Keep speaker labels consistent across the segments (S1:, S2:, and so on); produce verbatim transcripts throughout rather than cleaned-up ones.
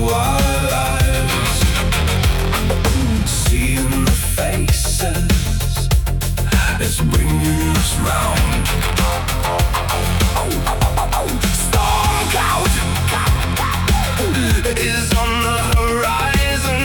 S1: our eyes, seeing the faces is bringing us round. Storm cloud is on the horizon.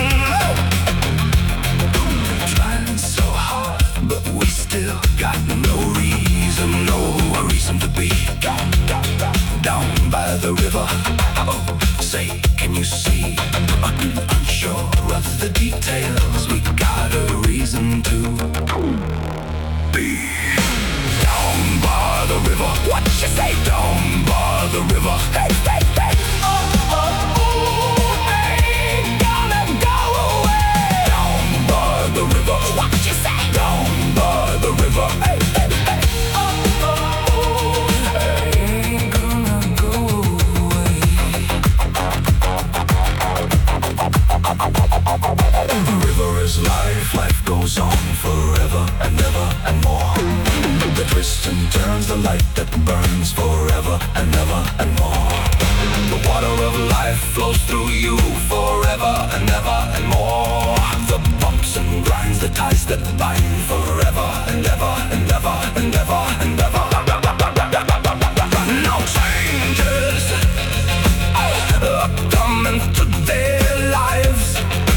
S1: Trying so hard, but we still got no reason, no reason to be down, down, down, down by the river. Oh, say, can you see? Unsure of the details, we got a reason to be down by the river. What you say? Down by the river. Hey, hey, hey. Oh, oh, oh, ain't gonna go away. Down by the river. What you say? Down by the river. Hey, hey, hey. Oh, oh, oh, ain't gonna go away. The river is life, life goes on forever and ever and more. The twists and turns, the light that burns forever and ever and more. The water of life flows through you forever and ever and more. The bumps and grinds, the ties that bind forever and ever and ever and ever and ever. No changes are coming to their lives,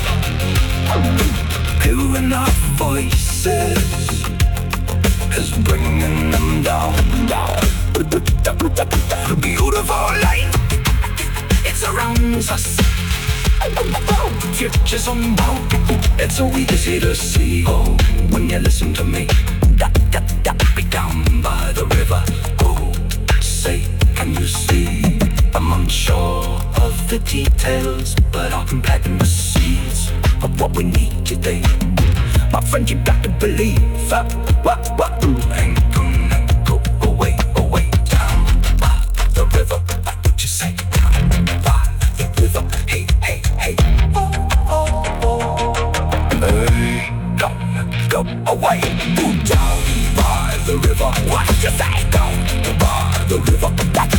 S1: hearing our voices is bringing them down, down. The beautiful light, it surrounds us. Future's unbound, it's so easy to see. Oh, when you listen to me, da, da, da, be down by the river. Oh, say, can you see? I'm unsure of the details, but I'm planting the seeds of what we need today. My friend, you got to believe uh, what, what, ain't gonna go away, away. Down by the river, what you say? Down by the river, hey, hey, hey. Oh, oh, oh, ain't gonna go away. Down by the river, what you say? Down by the river,